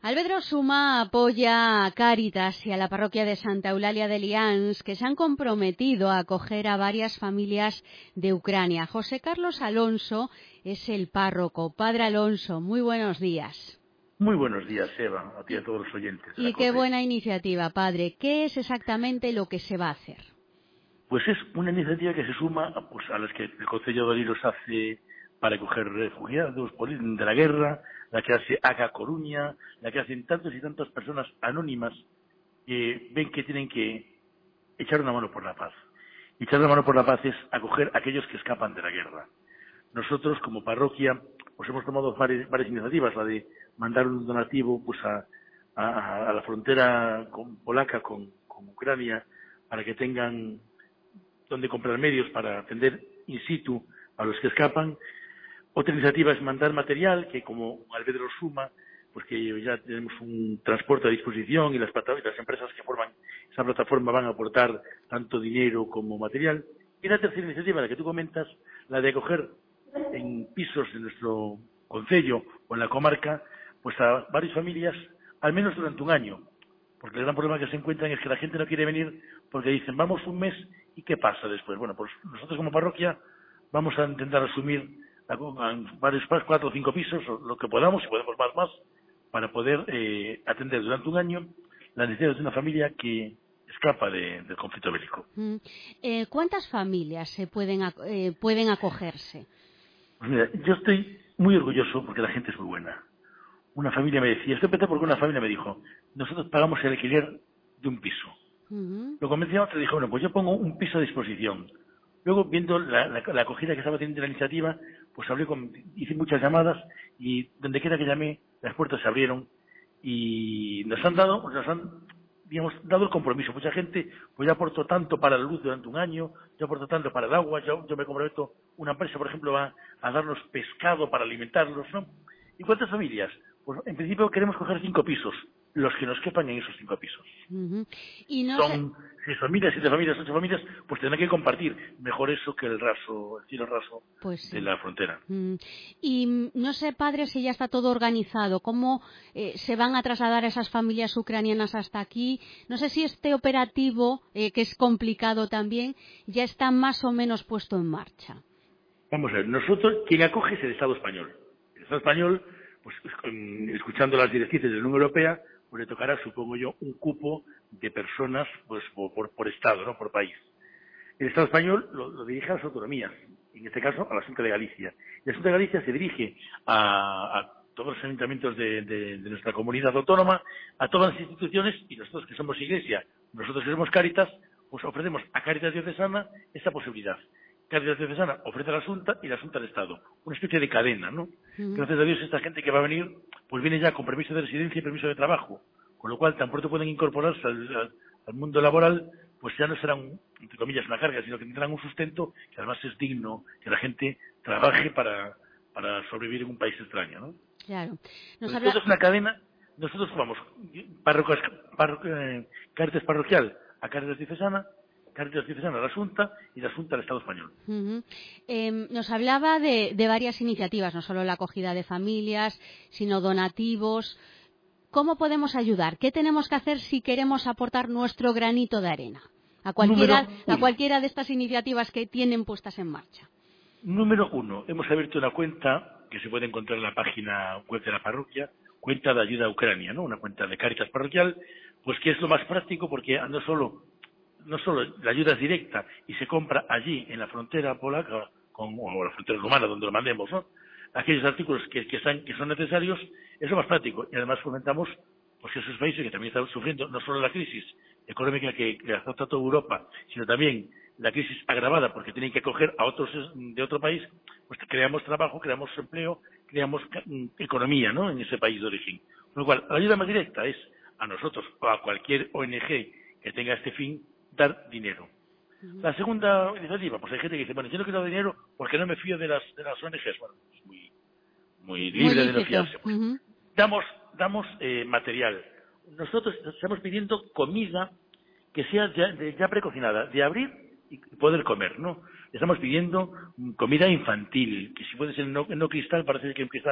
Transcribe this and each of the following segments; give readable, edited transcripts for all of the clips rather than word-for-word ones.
Albedro Suma apoya a Cáritas y a la parroquia de Santa Eulalia de Lians, que se han comprometido a acoger a varias familias de Ucrania. José Carlos Alonso es el párroco. Padre Alonso, muy buenos días. Muy buenos días, Eva, a ti y a todos los oyentes de la Y qué COPE. buena iniciativa, padre. ¿Qué es exactamente lo que se va a hacer? Pues es una iniciativa que se suma pues, a las que el Concello de Oliros hace para acoger refugiados de la guerra, la que hace ACA Coruña, la que hacen tantas y tantas personas anónimas que ven que tienen que echar una mano por la paz. Y echar una mano por la paz es acoger a aquellos que escapan de la guerra. Nosotros, como parroquia, pues hemos tomado varias iniciativas, la de mandar un donativo pues a la frontera polaca con Ucrania para que tengan donde comprar medios para atender in situ a los que escapan. Otra iniciativa es mandar material que, como Albedro Suma, pues que ya tenemos un transporte a disposición y las empresas que forman esa plataforma van a aportar tanto dinero como material. Y la tercera iniciativa, la que tú comentas, la de acoger en pisos de nuestro concello o en la comarca, pues a varias familias, al menos durante un año. Porque el gran problema que se encuentran es que la gente no quiere venir porque dicen, vamos un mes, ¿y qué pasa después? Bueno, pues nosotros como parroquia vamos a intentar asumir varios 4 o 5 pisos, o lo que podamos, si podemos más, para poder atender durante un año las necesidades de una familia que escapa del conflicto bélico. ¿Cuántas familias pueden acogerse? Pues mira, yo estoy muy orgulloso porque la gente es muy buena. Una familia me decía, esto empezó porque una familia me dijo, nosotros pagamos el alquiler de un piso. Lo convencí a otro y dijo, bueno, pues yo pongo un piso a disposición. Luego, viendo la acogida que estaba teniendo la iniciativa, pues hice muchas llamadas y donde quiera que llamé, las puertas se abrieron y nos han digamos, dado el compromiso. Mucha gente, pues ya aportó tanto para la luz durante un año, yo aporto tanto para el agua, yo me comprometo, una empresa, por ejemplo, va a darnos pescado para alimentarlos, ¿no? ¿Y cuántas familias? Pues en principio queremos coger 5 pisos, los que nos quepan en esos 5 pisos. Y no sé... Son 6 familias, 7 familias, 8 familias, pues tendrán que compartir. Mejor eso que el cielo raso Pues de sí. la frontera. Y no sé, padre, si ya está todo organizado. ¿Cómo se van a trasladar a esas familias ucranianas hasta aquí? No sé si este operativo, que es complicado también, ya está más o menos puesto en marcha. Vamos a ver, nosotros, quien acoge es el Estado español. El Estado español, pues escuchando las directrices de la Unión Europea, pues le tocará, supongo yo, un cupo de personas pues por Estado, ¿no? Por país. El Estado español lo dirige a las autonomías, en este caso a la Xunta de Galicia. Y la Xunta de Galicia se dirige a todos los ayuntamientos de nuestra comunidad autónoma, a todas las instituciones, y nosotros que somos Iglesia, nosotros que somos Cáritas, pues ofrecemos a Cáritas Diocesana esa posibilidad. Cáritas Diocesana ofrece a la Xunta y la Xunta al Estado. Una especie de cadena, ¿no? Gracias a Dios esta gente que va a venir, pues viene ya con permiso de residencia y permiso de trabajo. Con lo cual, tan pronto pueden incorporarse al mundo laboral, pues ya no serán, entre comillas, una carga, sino que tendrán un sustento que además es digno, que la gente trabaje para sobrevivir en un país extraño, ¿no? Claro. Todo es una cadena. Nosotros vamos, Cáritas parroquial a Cáritas diocesana a la Xunta y la Xunta al Estado español. Nos hablaba de varias iniciativas, no solo la acogida de familias, sino donativos. ¿Cómo podemos ayudar? ¿Qué tenemos que hacer si queremos aportar nuestro granito de arena a cualquiera de estas iniciativas que tienen puestas en marcha? Número 1. Hemos abierto una cuenta que se puede encontrar en la página web de la parroquia, cuenta de ayuda a Ucrania, ¿no? Una cuenta de Cáritas parroquial, pues que es lo más práctico porque no solo la ayuda es directa y se compra allí en la frontera polaca o la frontera rumana donde lo mandemos, ¿no? Aquellos artículos que son necesarios, es lo más práctico y además fomentamos pues esos países que también están sufriendo no solo la crisis económica que azota a toda Europa, sino también la crisis agravada porque tienen que acoger a otros de otro país, pues creamos trabajo, creamos empleo, creamos economía, ¿no? En ese país de origen. Con lo cual, la ayuda más directa es a nosotros o a cualquier ONG que tenga este fin dar dinero. La segunda iniciativa, pues hay gente que dice, bueno, yo no quiero dar dinero porque no me fío de las ONGs. Bueno, es muy libre de no fiarse. Pues. Damos material. Nosotros estamos pidiendo comida que sea ya precocinada, de abrir y poder comer, ¿no? Estamos pidiendo comida infantil, que si puede ser no cristal, parece que en cristal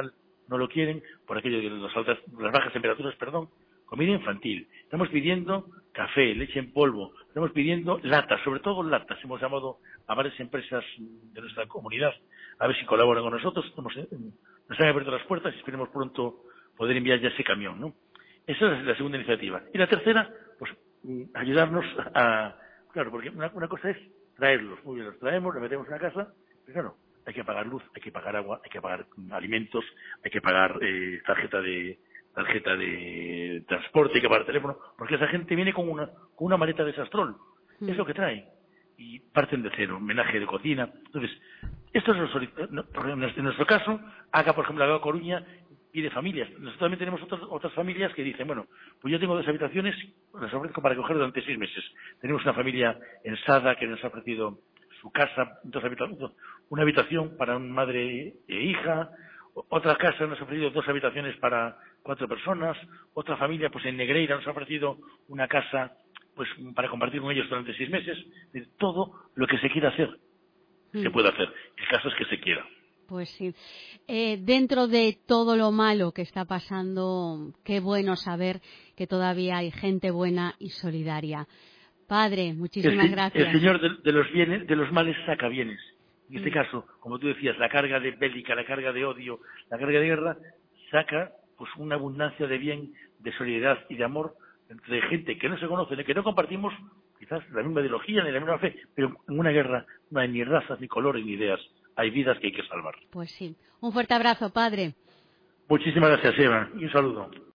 no lo quieren por aquello de las bajas temperaturas, comida infantil. Estamos pidiendo café, leche en polvo, estamos pidiendo latas, sobre todo latas. Hemos llamado a varias empresas de nuestra comunidad a ver si colaboran con nosotros. Nos han abierto las puertas y esperemos pronto poder enviar ya ese camión, ¿no? Esa es la segunda iniciativa. Y la tercera, pues ayudarnos a... Claro, porque una cosa es traerlos. Muy bien, los traemos, los metemos en la casa, pero claro, hay que pagar luz, hay que pagar agua, hay que pagar alimentos, hay que pagar tarjeta de transporte, hay que pagar teléfono, porque esa gente viene con una maleta de Sastrol. Es lo que trae. Y parten de cero, homenaje de cocina. Entonces, esto es en nuestro caso, ACA, por ejemplo, ACA Coruña pide familias. Nosotros también tenemos otras familias que dicen, bueno, pues yo tengo 2 habitaciones, las ofrezco para coger durante 6 meses. Tenemos una familia en Sada que nos ha ofrecido su casa, 2 habitaciones, una habitación para una madre e hija. Otra casa nos ha ofrecido 2 habitaciones para 4 personas. Otra familia, pues en Negreira, nos ha ofrecido una casa pues para compartir con ellos durante 6 meses. De todo lo que se quiera hacer, se puede hacer. El caso es que se quiera. Pues sí. Dentro de todo lo malo que está pasando, qué bueno saber que todavía hay gente buena y solidaria. Padre, muchísimas gracias. El Señor de los males saca bienes. En este caso, como tú decías, la carga de bélica, la carga de odio, la carga de guerra, saca pues una abundancia de bien, de solidaridad y de amor entre gente que no se conoce, que no compartimos quizás la misma ideología ni la misma fe, pero en una guerra no hay ni razas, ni colores, ni ideas. Hay vidas que hay que salvar. Pues sí. Un fuerte abrazo, padre. Muchísimas gracias, Eva, y un saludo.